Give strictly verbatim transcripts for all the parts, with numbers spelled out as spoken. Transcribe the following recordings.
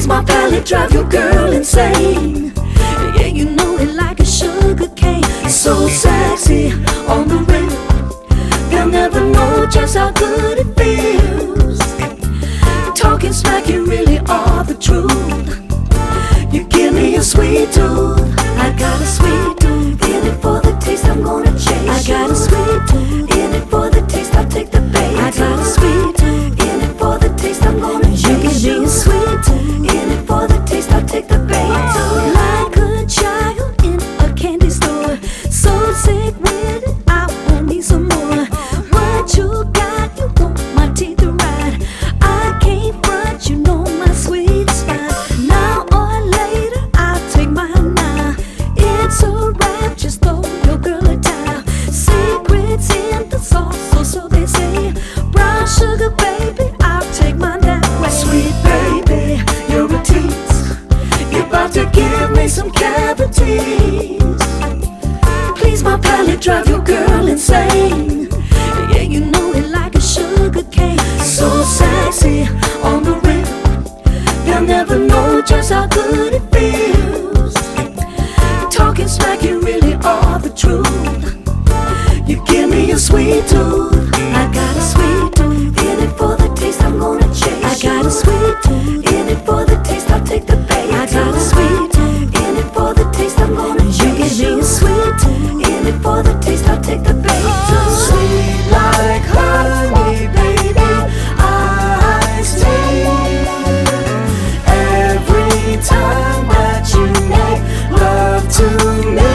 Please, my palate drive your girl insane. Yeah, you know it like a sugar cane. So sexy on the rim, they'll never know just how good it feels. Talking smack, you really are the truth. You give me a sweet tooth. I got a sweet tooth. In it for the taste, I'm gonna chase. I got a sweet tooth. In it for the taste, I'll take the bait. I got a sweet tooth. In it for the taste, I'm gonna chase. You give me a sweet tooth. In it for the taste, I'll take the bait. Like a child in a candy store, so sick with it, I want me some more. What you got? You want my teeth to ride? I can't front, you know my sweet spot. Now or later, I'll take mine now. It's a wrap, just throw your girl a towel. Secrets in the sauce, so so they say. Brown sugar, baby, I'll take mine that way. Sweet baby, you're a tease. You're about to give me some cavities. Please, my palate drive your girl insane. Yeah, you know it like a sugar cane. So sexy on the rim, they'll never know just how good it feels. Talking smack, you really are the truth. You give me a sweet tooth. I got a sweet tooth. In it for the taste, I'm gonna chase. I got a sweet tooth. In it for the taste, I'll take the bait. I got a sweet tooth. In it for the taste, I'm gonna chase. You give me a sweet tooth. In it for the taste, I'll take the bait. Sweet like honey, baby, iced tea. Every time that you make love to me,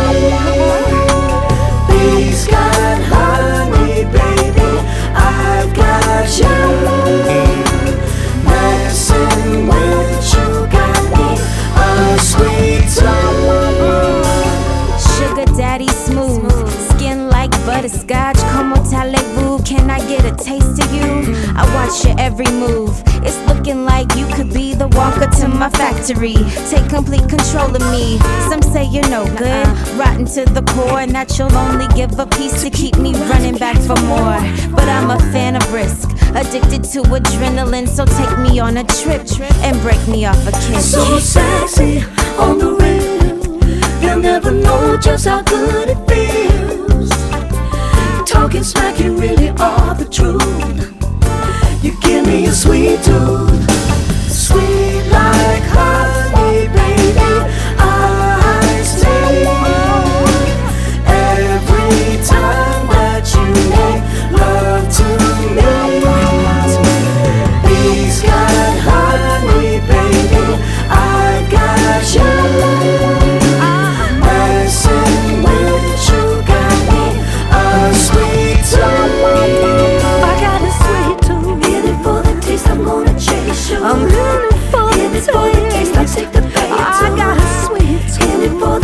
bees got honey, baby, I've got you. Messing with you got me a sweet tooth. Sugar daddy smooth, skin like butterscotch. Como talez-vous, can I get a taste of you? I watch your every move. It's looking like you could be the walker to my factory. Take complete control of me. Some say you're no good, rotten to the core, and that you'll only give a piece to keep me running back for more. But I'm a fan of risk, addicted to adrenaline, so take me on a trip and break me off a kiss. So sexy on the rim, they'll never know just how good it feels. Talking smack, you really are the truth. You give me a sweet tooth. Sweet like honey, baby, iced tea. Every time that you make love to me, bees got honey, baby, I got you. Messing with you got me a sweet tooth. I got a sweet tooth. In it for the taste, I'm gonna chase you. I'm in it for the taste. In it for the taste, I'll take the bait. I got a sweet tooth. In it for